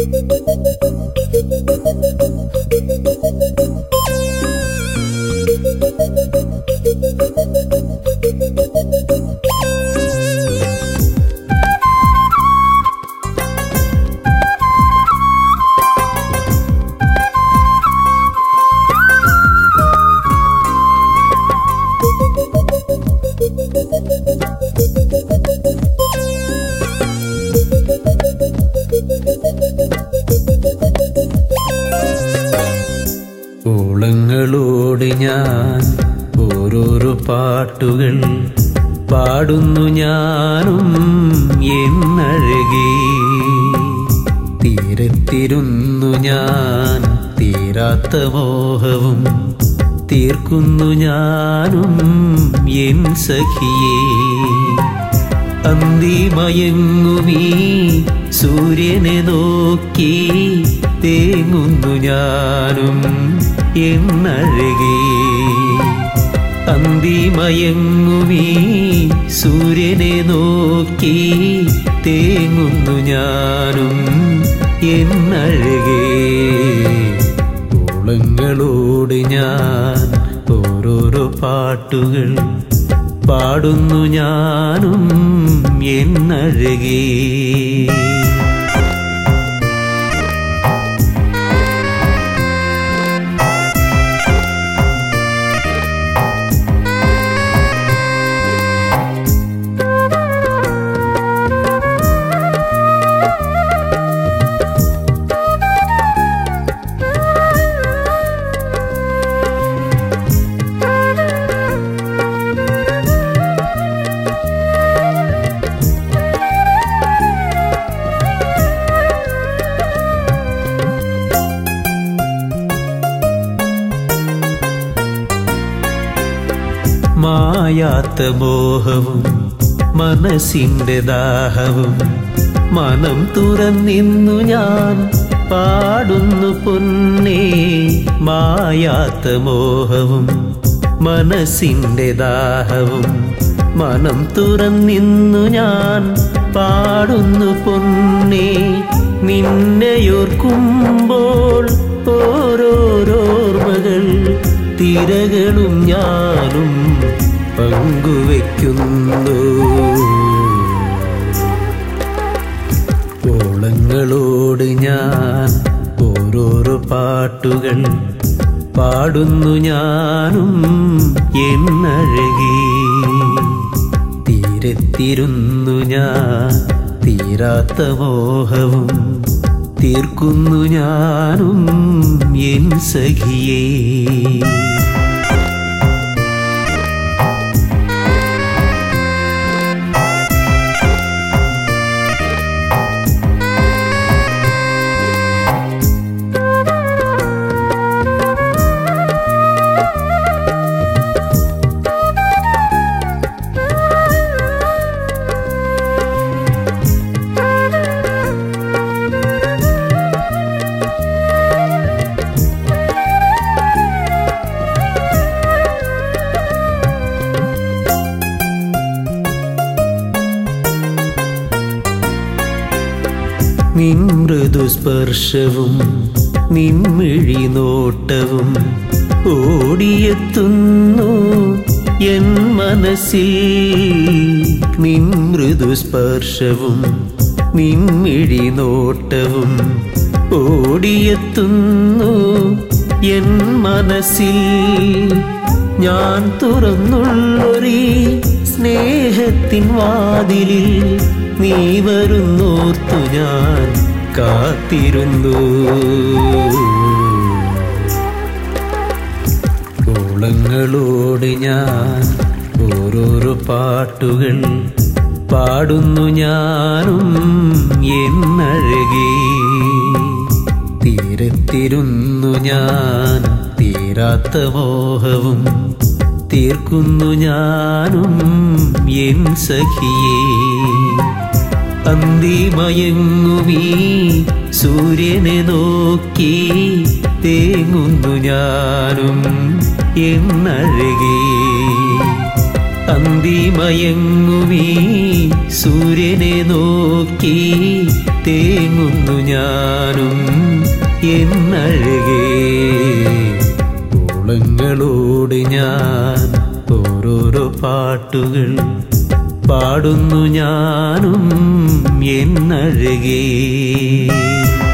ഓളങ്ങളോട് ഞാൻ ഓരോരോ പാട്ടുകൾ പാടുന്നു ഞാനും എന്നഴകേ. തീരത്തിരുന്നു ഞാൻ തീരാത്ത മോഹവും തീർക്കുന്നു ഞാനും എൻ സഖിയേ. അന്തിമയങ്ങുമീ സൂര്യനെ നോക്കി തേങ്ങുന്നു ഞാനും എന്നഴകേ. അന്തിമയങ്ങുമീ സൂര്യനെ നോക്കി തേങ്ങുന്നു ഞാനും എന്നഴകേ. ഓളങ്ങളോട് ഞാൻ ഓരോരോ പാട്ടുകൾ പാടുന്നു ഞാനും എന്നഴകേ. മായാത്ത മോഹവും മനസ്സിൻ്റെ ദാഹവും മനം തുറന്നിന്നു ഞാൻ പാടുന്നു പൊന്നേ. മായാത്ത മോഹവും മനസ്സിൻ്റെ ദാഹവും മനം തുറന്നിന്നു ഞാൻ പാടുന്നു പൊന്നേ. നിന്നെയോർക്കുമ്പോൾ ഓരോരോർമ്മകൾ തിരകളും ഞാനും പങ്കുവയ്ക്കുന്നു. ഓളങ്ങളോട് ഞാൻ ഓരോരോ പാട്ടുകൾ പാടുന്നു ഞാനും എന്നഴകേ. തീരത്തിരുന്നു ഞാൻ തീരാത്ത മോഹവും തീർക്കുന്നു ഞാനും എൻ സഖിയേ. നിൻ മൃദുസ്പർശവും നിൻമിഴി നോട്ടവും ഓടിയെത്തുന്നു എൻ മനസ്സിൽ. നിൻ മൃദുസ്പർശവും നിൻമിഴി നോട്ടവും ഓടിയെത്തുന്നു എൻ മനസ്സിൽ. ഞാൻ തുറന്നുള്ളൊരീ സ്നേഹത്തിൻ വാതിലിൽ നീ വരുന്നോർത്തു ഞാൻ കാത്തിരുന്നു. ഓളങ്ങളോട് ഞാൻ ഓരോരോ പാട്ടുകൾ പാടുന്നു ഞാനും എന്നഴകേ. തീരത്തിരുന്നു ഞാൻ തീരാത്ത മോഹവും തീർക്കുന്നു ഞാനും എൻ സഖിയേ. അന്തിമയങ്ങുമീ സൂര്യനെ നോക്കി തേങ്ങുന്നു ഞാനും എന്നഴകേ. അന്തിമയങ്ങുമീ സൂര്യനെ നോക്കി തേങ്ങുന്നു ഞാനും എന്നഴകേ. ഓളങ്ങളോട് ഞാൻ ഓരോരോ പാട്ടുകൾ പാടുന്നു ഞാനും എന്നഴകേ.